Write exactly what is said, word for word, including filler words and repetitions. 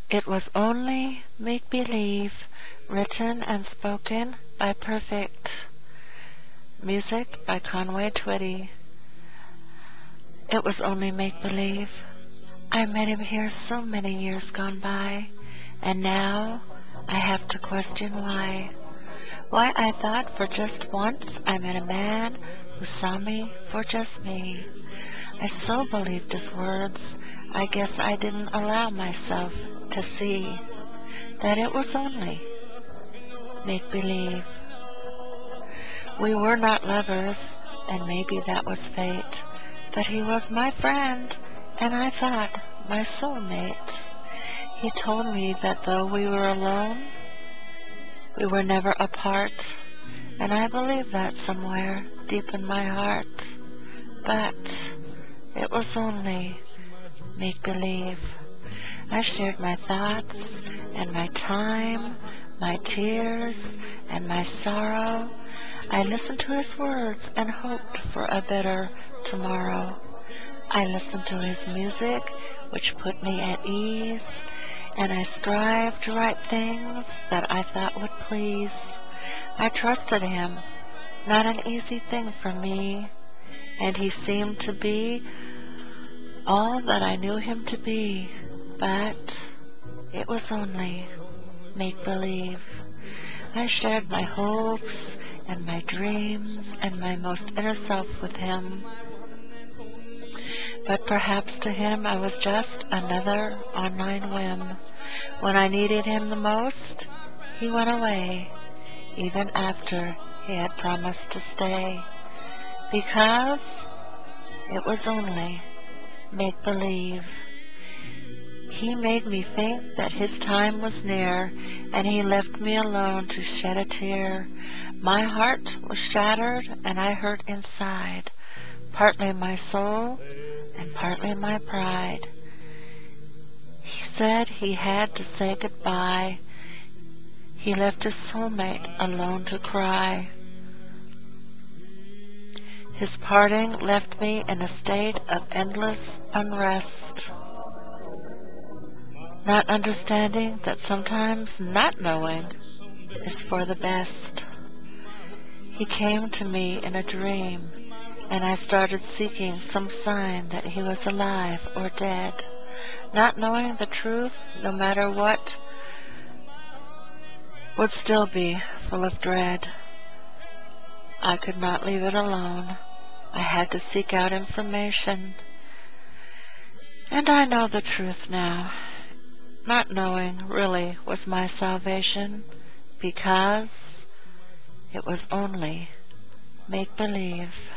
It was only make-believe, written and spoken by Perfect. Music by Conway Twitty. It was only make-believe. I met him here so many years gone by, and now I have to question why. Why I thought for just once I met a man who saw me for just me. I so believed his words, I guess I didn't allow myself to see that it was only make-believe. We were not lovers, and maybe that was fate, but he was my friend, and I thought my soulmate. He told me that though we were alone, we were never apart, and I believe that somewhere deep in my heart. But it was only make-believe. I shared my thoughts and my time, my tears and my sorrow. I listened to his words and hoped for a better tomorrow. I listened to his music, which put me at ease, and I strived to write things that I thought would please. I trusted him, not an easy thing for me, and he seemed to be all that I knew him to be, but it was only make-believe. I shared my hopes and my dreams and my most inner self with him, but perhaps to him I was just another online whim. When I needed him the most, he went away, even after he had promised to stay, because it was only make-believe. He made me think that his time was near, and he left me alone to shed a tear. My heart was shattered, and I hurt inside, partly my soul and partly my pride. He said he had to say goodbye. He left his soulmate alone to cry. His parting left me in a state of endless unrest, not understanding that sometimes not knowing is for the best. He came to me in a dream, and I started seeking some sign that he was alive or dead. Not knowing the truth, no matter what, would still be full of dread. I could not leave it alone. I had to seek out information. And I know the truth now. Not knowing really was my salvation, because it was only make-believe.